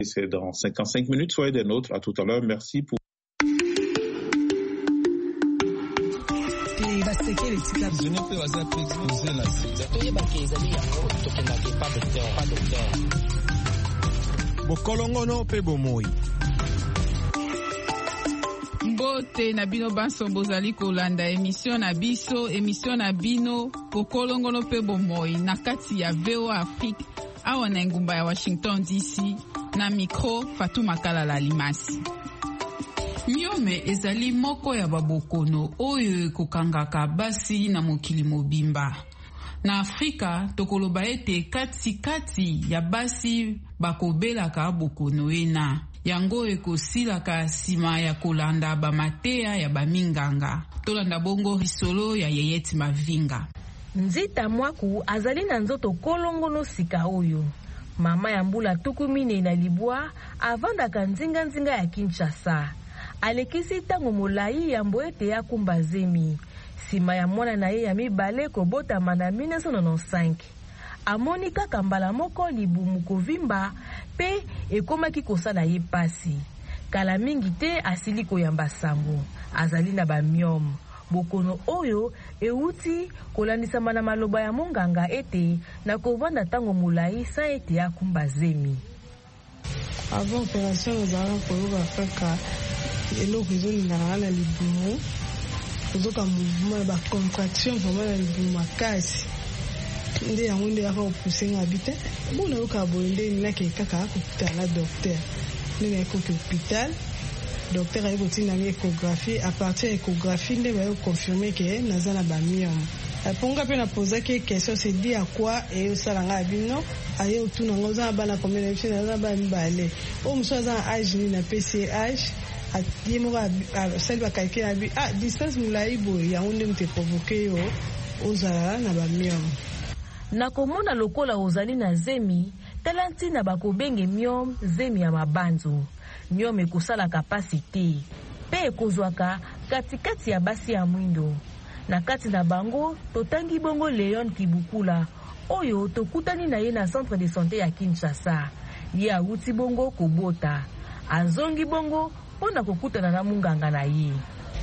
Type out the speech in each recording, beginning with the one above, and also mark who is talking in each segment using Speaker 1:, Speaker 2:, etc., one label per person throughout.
Speaker 1: C'est dans 55 minutes, soyez des nôtres. À tout à l'heure. Merci pour...
Speaker 2: Bokolongono pe bomoi.
Speaker 3: Mbote na bino banso bozali kolanda émission na bino bokolongono pe bomoi na kati ya VOA Afrique awa na ngumba ya Washington DC na micro Fatou Makala Limasi. Nyome ezali moko ya babokono oyo kokangaka basi na mokili mobimba. Na Afrika tokoloba ete kati ya basi bakobelaka bokono ena. Yango ekosilaka sima ya kolanda bamatea ya baminganga. Tolanda bongo risolo ya Yeyeti Mavinga.
Speaker 4: Nzita Mwaku azali na nzoto kolongono sika oyo. Mama ya mbula tukumine na libwa avandaka nzinga ya Kinshasa. Alekisi tango molai ya mboete ya kumbazemi. Sima ya mwana na ye ya mibale kobota na 1995. Amoni kaka mbala moko libumu kovimba pe ekomaki kosala ye pasi. Kala mingi te asili koyamba sango. Azali na bamiom. Bokono oyo euti kolandisama na maloba ya monganga ete na kovanda tango molai sa ete ya kumbazemi.
Speaker 5: Avant opération ozala koyoba kaka eloko ezolingana na libumu. Ozoka mouvement ba contraction vraiment na libumu makasi. Nde yango nde yaka opuse nga bite. Bona yoka boende nake kaka kopitala docteur. Nde yako hôpital. Docteur ayo tina ni échographie à partir de échographie nde ba yo confirmer que nazana ba myome. Ponga pe na poser que question c'est dit à quoi et au salanga bino ayo tuna ngoza bana combien de fois na ba mbale. O msoza âge ni na PCH a dimoga selba calculer abi distance mulai boy ya onde mte provoquer yo ozala na ba myome.
Speaker 4: Na komona lokola ozali na zemi talanti na bakobenge myome zemi ya mabanzo. Myome kusala kapasite pe ekozwaka katikati ya basi ya mwindo. Na kati na bango totangi bongo Leon Kibukula oyo tokutani na ye na centre de santé ya Kinshasa. Ye awuti bongo kobota azongi bongo mpona kokutana na munganga na ye.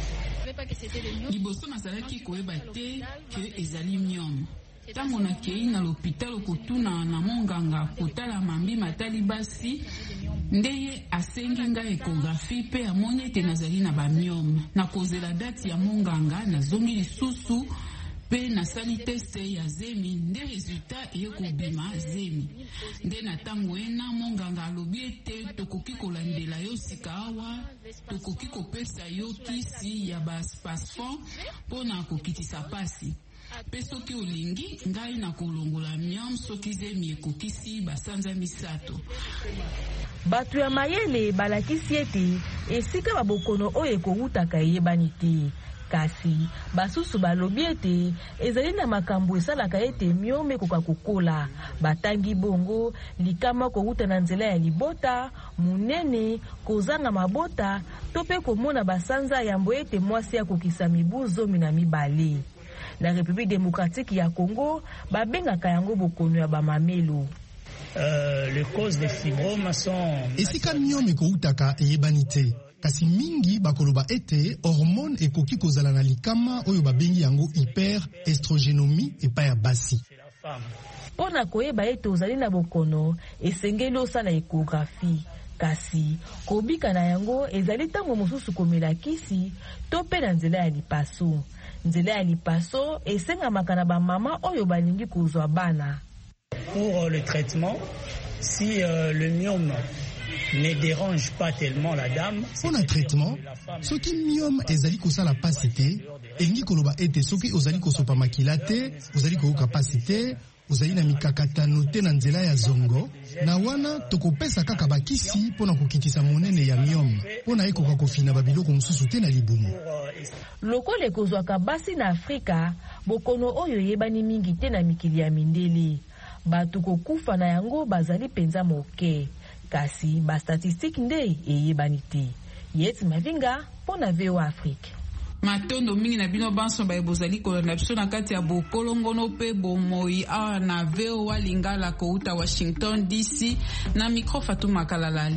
Speaker 3: Liboso nasalaki koyeba te ke ezali myome. Tango na kei na l'hôpital kotuna na monganga kotala mambi matali basi ndeye asengi nga échographie pe amoni ete nazali na bamiome. Na kozela date ya monganga na zongi lisusu pe nasali teste ya zemi nde resultat eye kobima zemi. Nde na tango ena monganga alobi ete tokoki kolandela yo sika awa tokoki kopesa yo kisi ya baspasfon mpona kokitisa pasi. Pe soki olingi ngai na kolongola myome soki zemi ekokisi basanza misato.
Speaker 4: Batu ya mayele balakisi ete esika babokono oyo ekowutaka eyebani te. Kasi basusu balobi ete ezali na makambo esalaka ete myome ekoka kokola. Batangi bongo likama kowuta na nzela ya libota, munene, kozanga mabota, to pe komona basanza yambo ete mwasi akokisa mibu 12. La République démocratique ya Congo babengaka yango bokono ya bamamelo.
Speaker 6: Les causes des fibromes sont
Speaker 2: esika myome koutaka eyebani te. Kasi mingi bakoloba ete hormone ekoki kozala na likama oyo babengi yango hyperestrogenomie epai ya basi.
Speaker 4: Pona koyeba ete ozali na bokono esengeli osala échographie. Kasi kobika na yango ezali tango mosusu komela kisi to pe na nzela ya lipaso. Nzela ya lipaso esengamaka na bamama oyo balingi kozwa bana.
Speaker 6: Pour le traitement, si le myome ne dérange pas tellement la dame.
Speaker 2: Pour le traitement, soki myome ezali kosala pasi te, engi koloba ete soki ozali kosopa makila te, ozali koyoka pasi te, ozali na mikakatano te na nzela ya zongo, na wana tokopesa kaka bakisi mpona kokitisa monene ya myome, mpona ekoka kofina babiloko mosusu te na libumu.
Speaker 4: Lokola ekozwaka basi na Afrika, bokono oyo yebani mingi te na mikili ya mindele. Batu kokufa na yango bazali penza moke. Kasi ba statistique nde eyebani te. Yeti Mavinga mpona VOA Afrique.
Speaker 3: matondo mingi na bino banso bozali kolanda biso na kati ya bokolongono pe bomoi awa na VOA Lingala kouta Washington DC na micro Fatuma Kalala.